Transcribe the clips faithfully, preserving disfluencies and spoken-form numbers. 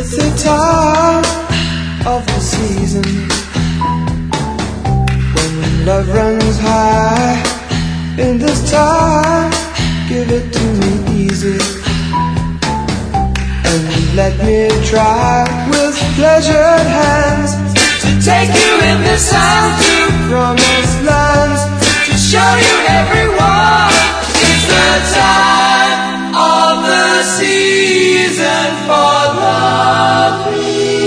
It's the time of the season when love runs high. In this time, give it to me easy, and let me try with pleasured hands to take you in the sun to promised lands, to show you everyone. It's the time of the season for loving.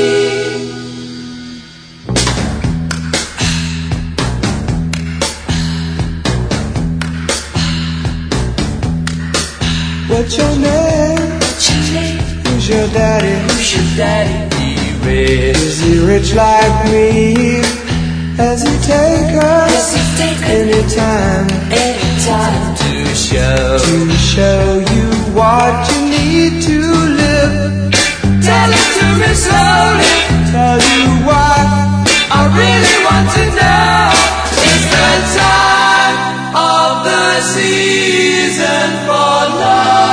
What's your name? What's your name? Who's your daddy? Who's your daddy? He rich. Is he rich like me? Has he take us Has he take anytime? Anytime to show To show you what you need to live. Tell it to me slowly. Tell you what I really want to know. It's the time of the season for loving.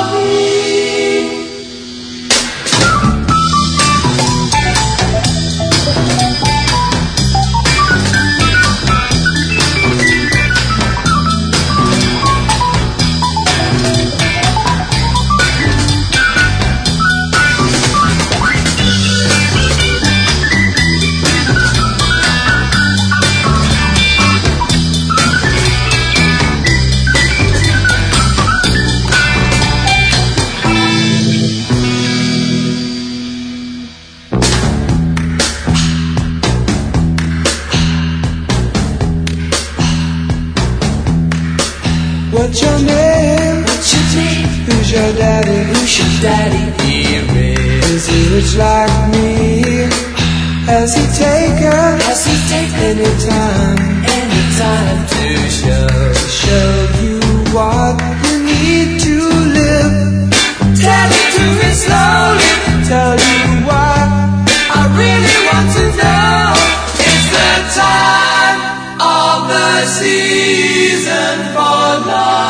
What's your name? What's your name? Who's your daddy? Who's your daddy? He rich. Is he rich like me? Has he taken Has he taken anytime? Anytime to show To show you what you need to live. Tell it to me slowly. Tell you what I really want to know. It's the time of the season for love.